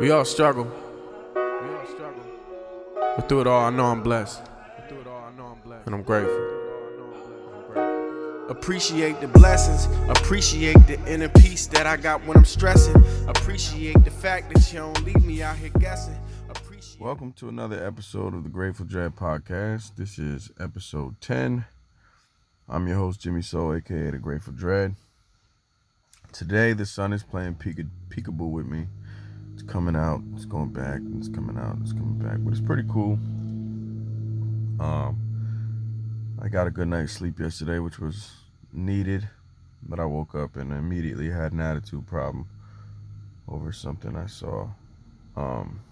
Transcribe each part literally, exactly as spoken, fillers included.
We all struggle. We all struggle. But through it all, I know I'm blessed. But through it all, I know I'm blessed. And I'm grateful. Appreciate the blessings. Appreciate the inner peace that I got when I'm stressing. Appreciate the fact that you don't leave me out here guessing. Appreciate. Welcome to another episode of the Grateful Dread Podcast. This is episode ten. I'm your host, Jimmy Soul, aka the Grateful Dread. Today, the sun is playing peek- peekaboo with me. It's coming out, it's going back, it's coming out, it's coming back, but it's pretty cool. Um, I got a good night's sleep yesterday, which was needed, but I woke up and immediately had an attitude problem over something I saw. Um,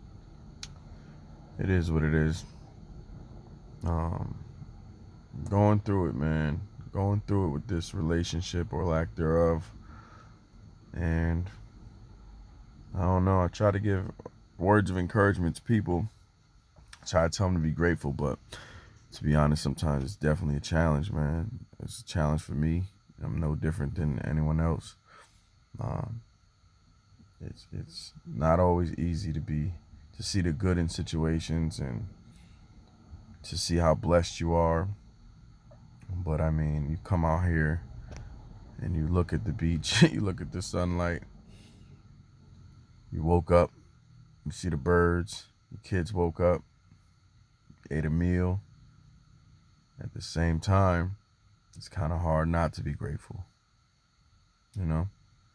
it is what it is. Um, going through it, man. Going through it with this relationship or lack thereof. And I don't know. I try to give words of encouragement to people. I try to tell them to be grateful, but to be honest, sometimes it's definitely a challenge, man. It's a challenge for me. I'm no different than anyone else. Um, it's it's not always easy to be to see the good in situations and to see how blessed you are. But I mean, you come out here and you look at the beach, you look at the sunlight. You woke up, you see the birds, your kids woke up, ate a meal. At the same time, it's kind of hard not to be grateful, you know?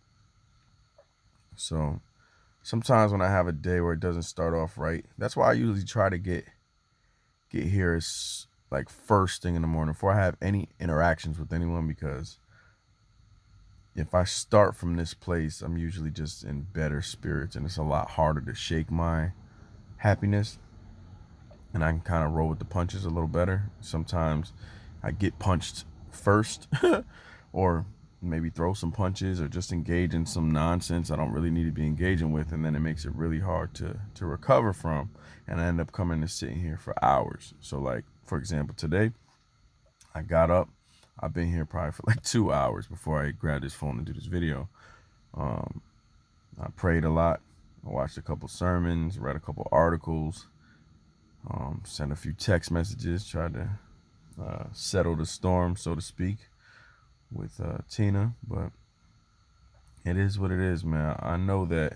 So sometimes when I have a day where it doesn't start off right, that's why I usually try to get get here as like first thing in the morning before I have any interactions with anyone, because if I start from this place, I'm usually just in better spirits and it's a lot harder to shake my happiness, and I can kind of roll with the punches a little better. Sometimes I get punched first or maybe throw some punches or just engage in some nonsense I don't really need to be engaging with, and then it makes it really hard to to recover from, and I end up coming and sitting here for hours. So like, for example, today I got up, I've been here probably for like two hours before I grabbed this phone and do this video. Um, I prayed a lot. I watched a couple sermons, read a couple articles, um, sent a few text messages, tried to uh, settle the storm, so to speak, with uh, Tina. But it is what it is, man. I know that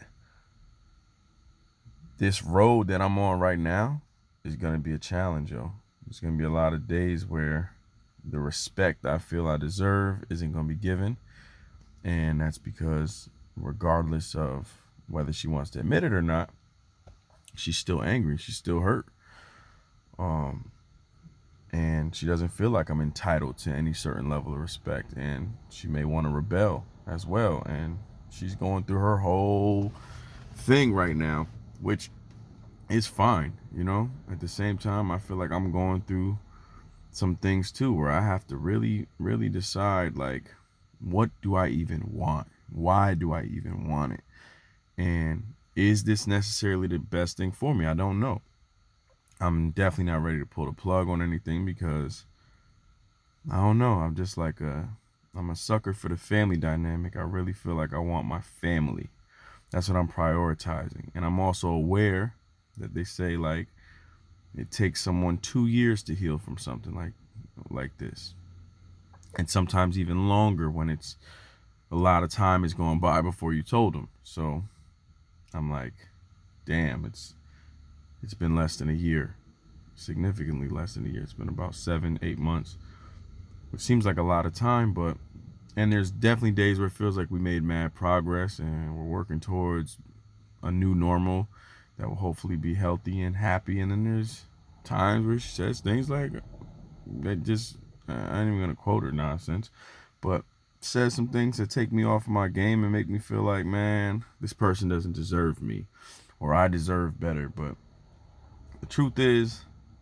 this road that I'm on right now is going to be a challenge, yo. There's going to be a lot of days where the respect I feel I deserve isn't going to be given. And that's because regardless of whether she wants to admit it or not, she's still angry. She's still hurt. Um, and she doesn't feel like I'm entitled to any certain level of respect. And she may want to rebel as well. And she's going through her whole thing right now, which is fine. You know, at the same time, I feel like I'm going through some things too, where I have to really, really decide, like, what do I even want? Why do I even want it? And is this necessarily the best thing for me? I don't know. I'm definitely not ready to pull the plug on anything, because I don't know. I'm just like a, I'm a sucker for the family dynamic. I really feel like I want my family. That's what I'm prioritizing. And I'm also aware that they say, like, it takes someone two years to heal from something like like this. And sometimes even longer when it's a lot of time is going by before you told them. So I'm like, damn, it's it's been less than a year. Significantly less than a year. It's been about seven, eight months. Which seems like a lot of time, but and there's definitely days where it feels like we made mad progress and we're working towards a new normal that will hopefully be healthy and happy. And then there's times where she says things like that just, I ain't even gonna quote her nonsense, but says some things that take me off my game and make me feel like, man, this person doesn't deserve me, or I deserve better. But the truth is,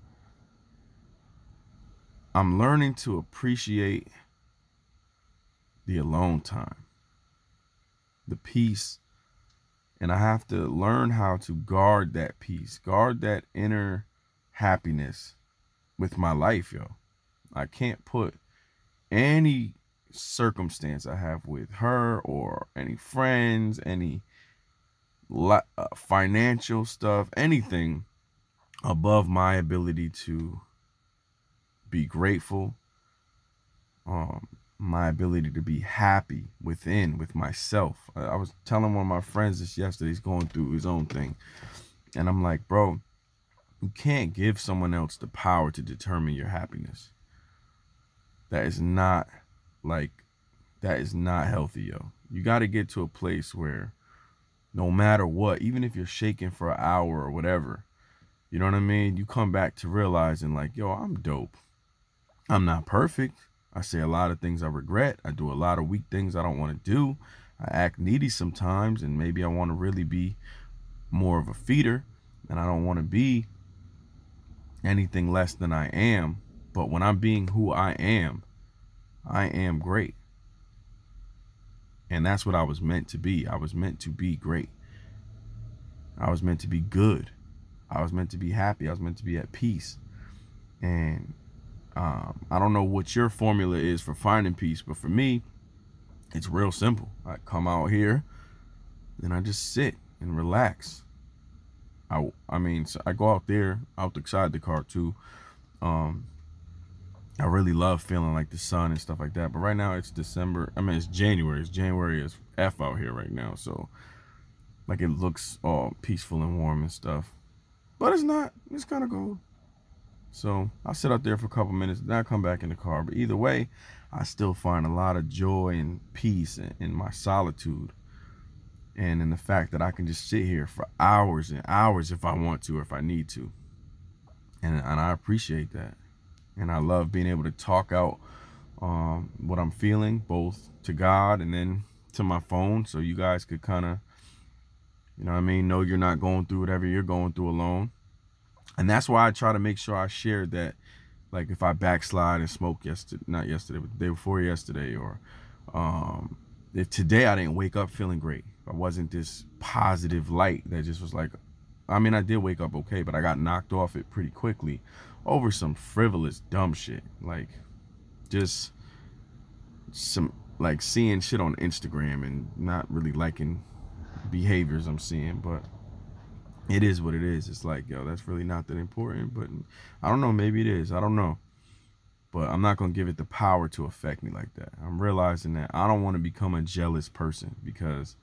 I'm learning to appreciate the alone time, the peace. And I have to learn how to guard that peace, guard that inner happiness with my life, yo. I can't put any circumstance I have with her or any friends, any uh, financial stuff, anything above my ability to be grateful, um, my ability to be happy within with myself. I, I was telling one of my friends this yesterday. He's going through his own thing, and I'm like, bro, you can't give someone else the power to determine your happiness. That is not like that is not healthy, yo. You got to get to a place where no matter what, even if you're shaking for an hour or whatever, you know what I mean? You come back to realizing like, yo, I'm dope. I'm not perfect. I say a lot of things I regret. I do a lot of weak things I don't want to do. I act needy sometimes, and maybe I want to really be more of a feeder, and I don't want to be anything less than I am. But when I'm being who I am, I am great. And that's what I was meant to be. I was meant to be great. I was meant to be good. I was meant to be happy. I was meant to be at peace. And um, I don't know what your formula is for finding peace, but for me, it's real simple. I come out here and I just sit and relax. I, I mean, so I go out there, outside the car too. Um, I really love feeling like the sun and stuff like that. But right now it's December. I mean, it's January. It's January as F out here right now. So like it looks all peaceful and warm and stuff. But it's not. It's kind of cold. So I'll sit out there for a couple minutes, then I come back in the car. But either way, I still find a lot of joy and peace in, in my solitude. And in the fact that I can just sit here for hours and hours if I want to or if I need to. And, and I appreciate that. And I love being able to talk out um, what I'm feeling, both to God and then to my phone. So you guys could kind of, you know what I mean, know you're not going through whatever you're going through alone. And that's why I try to make sure I share that. Like if I backslide and smoke yesterday, not yesterday, but the day before yesterday, or um, if today I didn't wake up feeling great. I wasn't this positive light that just was like, I mean, I did wake up okay, but I got knocked off it pretty quickly over some frivolous, dumb shit. Like just some, like seeing shit on Instagram and not really liking behaviors I'm seeing, but it is what it is. It's like, yo, that's really not that important, but I don't know, maybe it is. I don't know. But I'm not going to give it the power to affect me like that. I'm realizing that I don't want to become a jealous person because,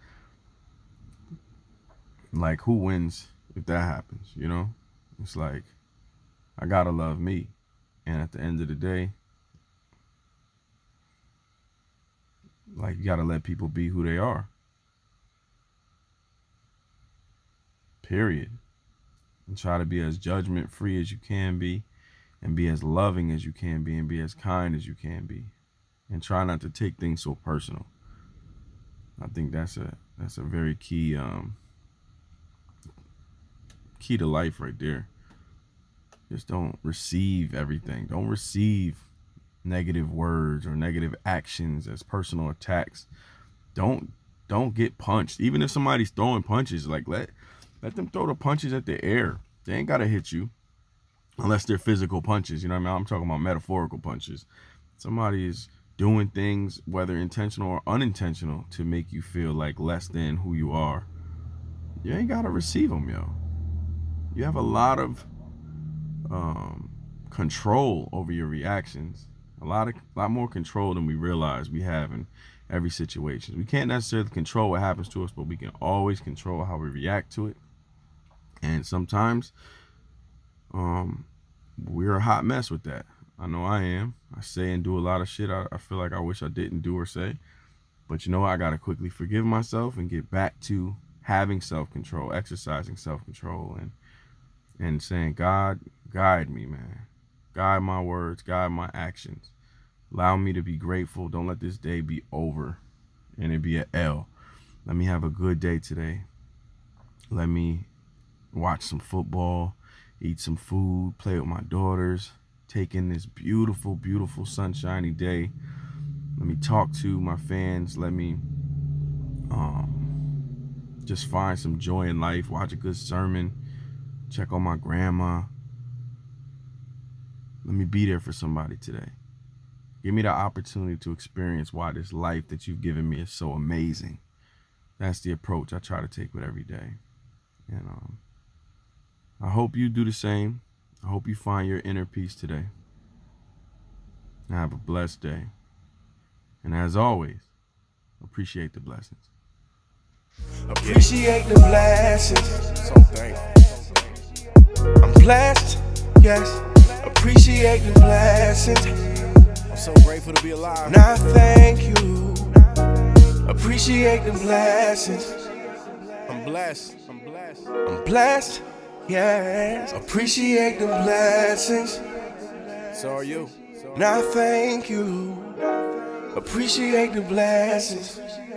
like, who wins if that happens, you know? It's like, I got to love me. And at the end of the day, like, you got to let people be who they are. Period. And try to be as judgment free as you can be, and be as loving as you can be, and be as kind as you can be, and try not to take things so personal. I think that's a that's a very key um, key to life right there. Just don't receive everything. Don't receive negative words or negative actions as personal attacks. Don't don't get punched. Even if somebody's throwing punches, like let let them throw the punches at the air. They ain't gotta hit you. Unless they're physical punches, you know what I mean? I'm talking about metaphorical punches. Somebody is doing things, whether intentional or unintentional, to make you feel like less than who you are. You ain't gotta receive them, yo. You have a lot of um, control over your reactions. A lot of, lot more control than we realize we have in every situation. We can't necessarily control what happens to us, but we can always control how we react to it. And sometimes, um, we're a hot mess with that. I know I am. I say and do a lot of shit I, I feel like I wish I didn't do or say. But you know what? I gotta quickly forgive myself and get back to having self-control, exercising self-control, and and saying, God, guide me, man. Guide my words, guide my actions. Allow me to be grateful. Don't let this day be over and it be an L. Let me have a good day today. Let me watch some football, eat some food, play with my daughters, take in this beautiful, beautiful sunshiny day. Let me talk to my fans. Let me um, just find some joy in life, watch a good sermon, check on my grandma. Let me be there for somebody today. Give me the opportunity to experience why this life that you've given me is so amazing. that's the approach I try to take with every day. And um, I hope you do the same. I hope you find your inner peace today. And have a blessed day. And as always, appreciate the blessings. Appreciate the blessings. So thankful. I'm blessed, yes. Appreciate the blessings. I'm so grateful to be alive. Now thank you. Appreciate the blessings. I'm blessed. I'm blessed. I'm blessed, yes. Appreciate the blessings. So are you. Now thank you. Appreciate the blessings.